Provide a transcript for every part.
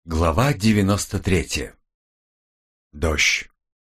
Глава 93. Дождь.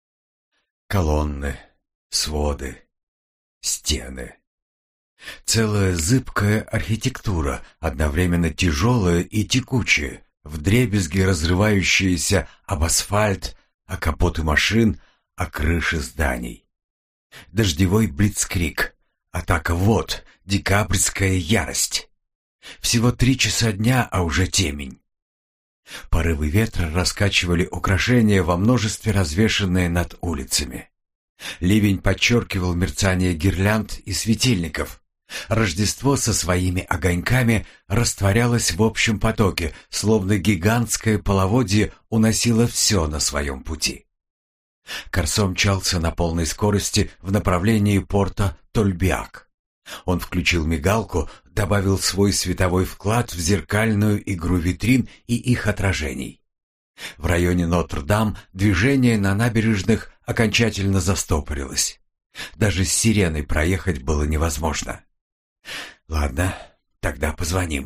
Колонны, своды, стены. Целая зыбкая архитектура, одновременно тяжелая и текучая, вдребезги разрывающаяся об асфальт, о капоты машин, о крыши зданий. Дождевой блицкриг, атака вод, декабрьская ярость. Всего 3 часа дня, а уже темень. Порывы ветра раскачивали украшения во множестве, развешанные над улицами. Ливень подчеркивал мерцание гирлянд и светильников. Рождество со своими огоньками растворялось в общем потоке, словно гигантское половодье уносило все на своем пути. Корсо мчался на полной скорости в направлении порта Тольбиак. Он включил мигалку, добавил свой световой вклад в зеркальную игру витрин и их отражений. В районе Нотр-Дам движение на набережных окончательно застопорилось. Даже с сиреной проехать было невозможно. Ладно, тогда позвоним.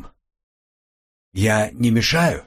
Я не мешаю?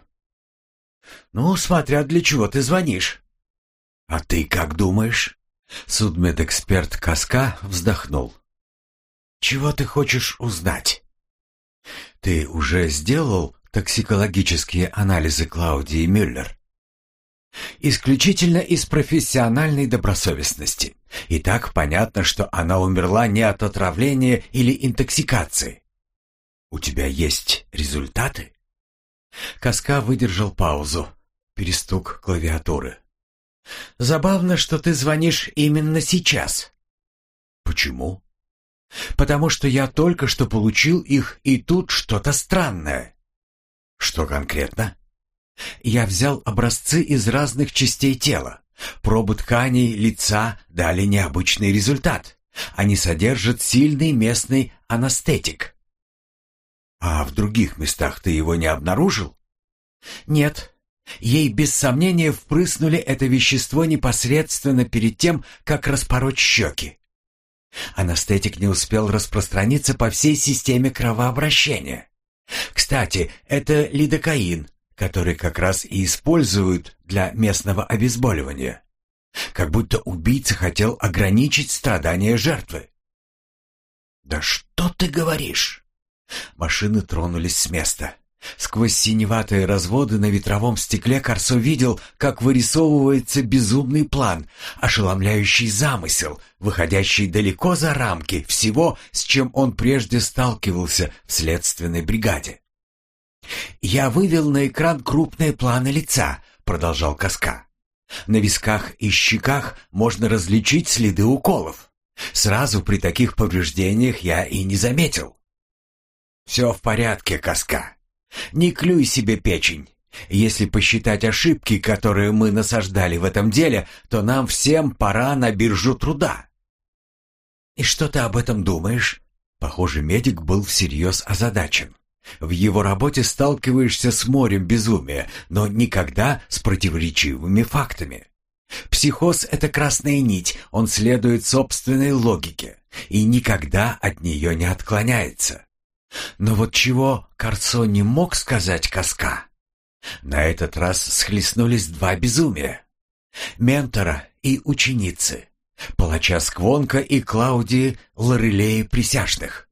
Ну, смотря для чего ты звонишь. А ты как думаешь? Судмедэксперт Каска вздохнул. Чего ты хочешь узнать? Ты уже сделал токсикологические анализы Клаудии Мюллер? Исключительно из профессиональной добросовестности. И так понятно, что она умерла не от отравления или интоксикации. У тебя есть результаты? Каска выдержал паузу. Перестук клавиатуры. Забавно, что ты звонишь именно сейчас. Почему? Потому что я только что получил их, и тут что-то странное. Что конкретно? Я взял образцы из разных частей тела. Пробы тканей, лица дали необычный результат. Они содержат сильный местный анестетик. А в других местах ты его не обнаружил? Нет. Ей без сомнения впрыснули это вещество непосредственно перед тем, как распороть щеки. Анестетик не успел распространиться по всей системе кровообращения. Кстати, это лидокаин, который как раз и используют для местного обезболивания. Как будто убийца хотел ограничить страдания жертвы. «Да что ты говоришь?» Машины тронулись с места. Сквозь синеватые разводы на ветровом стекле Корсо видел, как вырисовывается безумный план, ошеломляющий замысел, выходящий далеко за рамки всего, с чем он прежде сталкивался в следственной бригаде. «Я вывел на экран крупные планы лица», — продолжал Каска. «На висках и щеках можно различить следы уколов. Сразу при таких повреждениях я и не заметил». «Все в порядке, Каска. Не клюй себе печень. Если посчитать ошибки, которые мы насаждали в этом деле, то нам всем пора на биржу труда». «И что ты об этом думаешь?» Похоже, медик был всерьез озадачен. В его работе сталкиваешься с морем безумия, но никогда с противоречивыми фактами. Психоз — это красная нить, он следует собственной логике и никогда от нее не отклоняется. Но вот чего Корсо не мог сказать Каска? На этот раз схлестнулись 2 безумия. Ментора и ученицы, палача Сквонка и Клаудии Лорелеи Присяжных.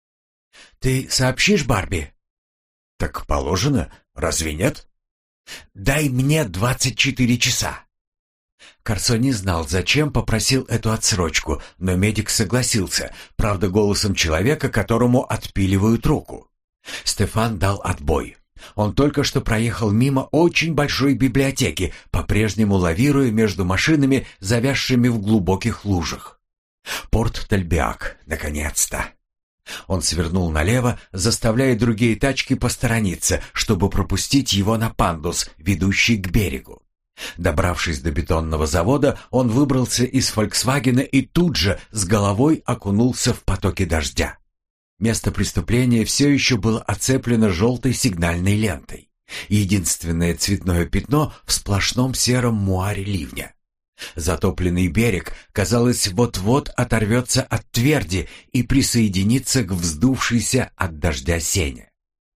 «Ты сообщишь Барби?» «Так положено, разве нет?» «Дай мне 24 часа». Корсо не знал, зачем попросил эту отсрочку, но медик согласился, правда, голосом человека, которому отпиливают руку. Стефан дал отбой. Он только что проехал мимо очень большой библиотеки, по-прежнему лавируя между машинами, завязшими в глубоких лужах. Порт Тольбиак, наконец-то. Он свернул налево, заставляя другие тачки посторониться, чтобы пропустить его на пандус, ведущий к берегу. Добравшись до бетонного завода, он выбрался из «Фольксвагена» и тут же с головой окунулся в потоки дождя. Место преступления все еще было оцеплено желтой сигнальной лентой. Единственное цветное пятно в сплошном сером муаре ливня. Затопленный берег, казалось, вот-вот оторвется от тверди и присоединится к вздувшейся от дождя сене.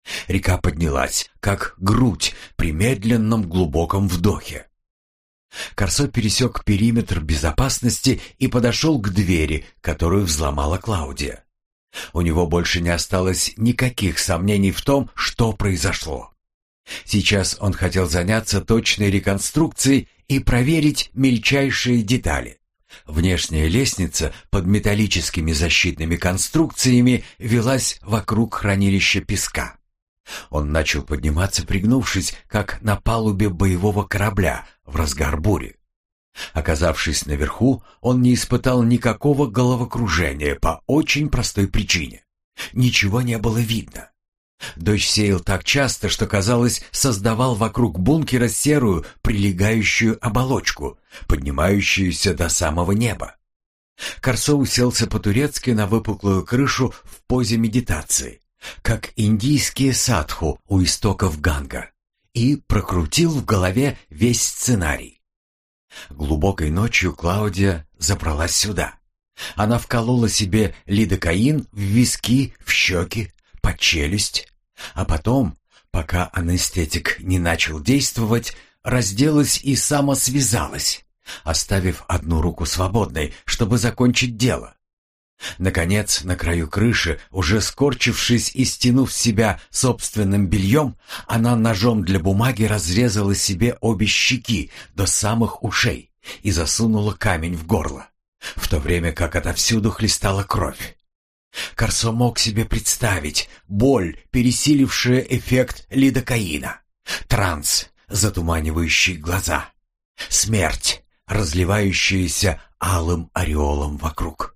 Река поднялась, как грудь при медленном глубоком вдохе. Корсо пересек периметр безопасности и подошел к двери, которую взломала Клаудия. У него больше не осталось никаких сомнений в том, что произошло. Сейчас он хотел заняться точной реконструкцией и проверить мельчайшие детали. Внешняя лестница под металлическими защитными конструкциями велась вокруг хранилища песка. Он начал подниматься, пригнувшись, как на палубе боевого корабля в разгар бури. Оказавшись наверху, он не испытал никакого головокружения по очень простой причине. Ничего не было видно. Дождь сеял так часто, что, казалось, создавал вокруг бункера серую прилегающую оболочку, поднимающуюся до самого неба. Корсо уселся по-турецки на выпуклую крышу в позе медитации, как индийские садху у истоков Ганга, и прокрутил в голове весь сценарий. Глубокой ночью Клаудия забралась сюда. Она вколола себе лидокаин в виски, в щеки, под челюсть, а потом, пока анестетик не начал действовать, разделась и самосвязалась, оставив одну руку свободной, чтобы закончить дело. Наконец, на краю крыши, уже скорчившись и стянув себя собственным бельем, она ножом для бумаги разрезала себе обе щеки до самых ушей и засунула камень в горло, в то время как отовсюду хлестала кровь. Корсо мог себе представить боль, пересилившая эффект лидокаина, транс, затуманивающий глаза, смерть, разливающаяся алым ореолом вокруг.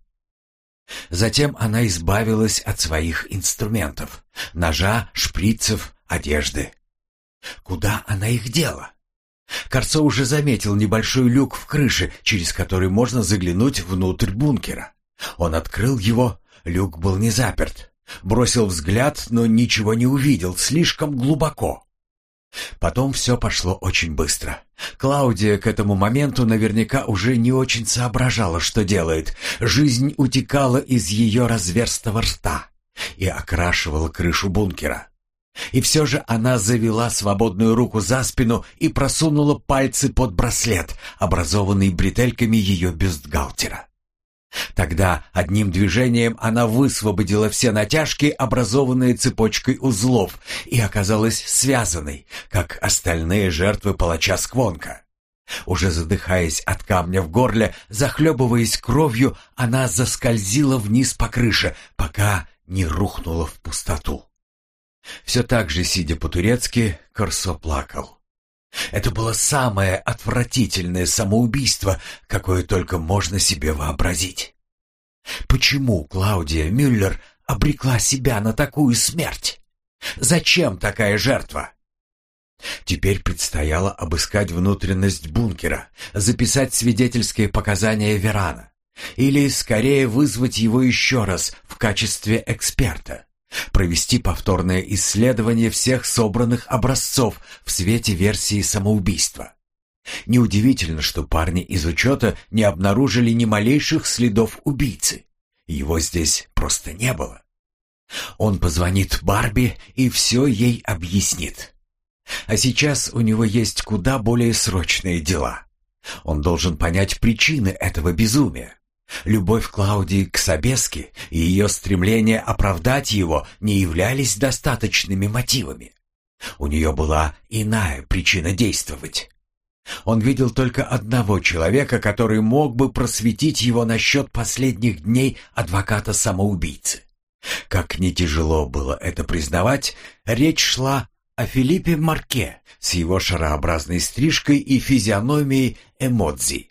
Затем она избавилась от своих инструментов: ножа, шприцев, одежды. Куда она их дела? Корсо уже заметил небольшой люк в крыше, через который можно заглянуть внутрь бункера. Он открыл его, люк был не заперт. Бросил взгляд, но ничего не увидел, слишком глубоко. Потом все пошло очень быстро. Клаудия к этому моменту наверняка уже не очень соображала, что делает. Жизнь утекала из ее разверстого рта и окрашивала крышу бункера. И все же она завела свободную руку за спину и просунула пальцы под браслет, образованный бретельками ее бюстгальтера. Тогда одним движением она высвободила все натяжки, образованные цепочкой узлов, и оказалась связанной, как остальные жертвы палача Сквонка. Уже задыхаясь от камня в горле, захлебываясь кровью, она заскользила вниз по крыше, пока не рухнула в пустоту. Все так же, сидя по-турецки, Корсо плакал. Это было самое отвратительное самоубийство, какое только можно себе вообразить. Почему Клаудия Мюллер обрекла себя на такую смерть? Зачем такая жертва? Теперь предстояло обыскать внутренность бункера, записать свидетельские показания Верана, или скорее вызвать его еще раз в качестве эксперта. Провести повторное исследование всех собранных образцов в свете версии самоубийства. Неудивительно, что парни из учета не обнаружили ни малейших следов убийцы. Его здесь просто не было. Он позвонит Барби и все ей объяснит. А сейчас у него есть куда более срочные дела. Он должен понять причины этого безумия. Любовь Клаудии к Собески и ее стремление оправдать его не являлись достаточными мотивами. У нее была иная причина действовать. Он видел только одного человека, который мог бы просветить его насчет последних дней адвоката-самоубийцы. Как ни тяжело было это признавать, речь шла о Филиппе Марке с его шарообразной стрижкой и физиономией эмодзи.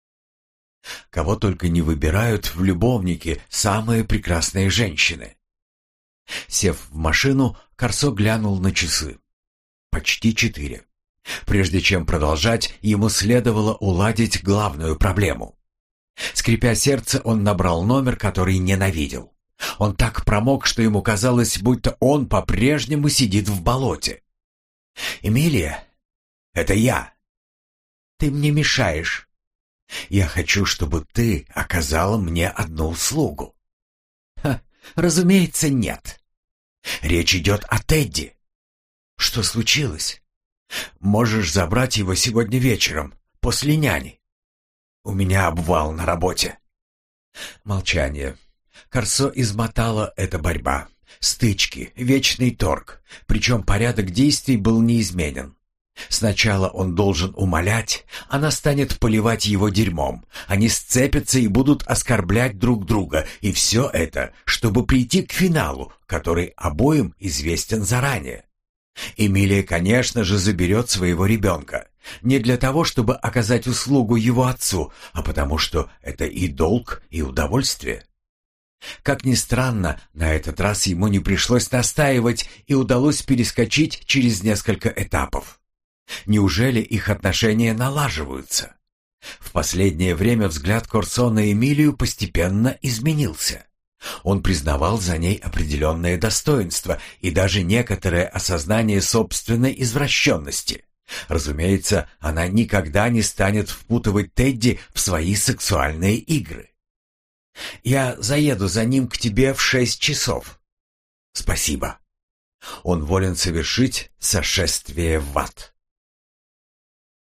Кого только не выбирают в любовники самые прекрасные женщины. Сев в машину, Корсо глянул на часы. Почти 4. Прежде чем продолжать, ему следовало уладить главную проблему. Скрипя сердце, он набрал номер, который ненавидел. Он так промок, что ему казалось, будто он по-прежнему сидит в болоте. «Эмилия, это я. Ты мне мешаешь. Я хочу, чтобы ты оказала мне одну услугу». «Ха, разумеется, нет». Речь идет о Тедди. Что случилось? Можешь забрать его сегодня вечером, после няни. У меня обвал на работе. Молчание. Корсо измотала эта борьба. Стычки, вечный торг. Причем порядок действий был неизменен. Сначала он должен умолять, она станет поливать его дерьмом. Они сцепятся и будут оскорблять друг друга. И все это, чтобы прийти к финалу, который обоим известен заранее. Эмилия, конечно же, заберет своего ребенка. Не для того, чтобы оказать услугу его отцу, а потому что это и долг, и удовольствие. Как ни странно, на этот раз ему не пришлось настаивать и удалось перескочить через несколько этапов. Неужели их отношения налаживаются? В последнее время взгляд Корсо на Эмилию постепенно изменился. Он признавал за ней определенное достоинство и даже некоторое осознание собственной извращенности. Разумеется, она никогда не станет впутывать Тедди в свои сексуальные игры. «Я заеду за ним к тебе в 6 часов». «Спасибо». Он волен совершить сошествие в ад.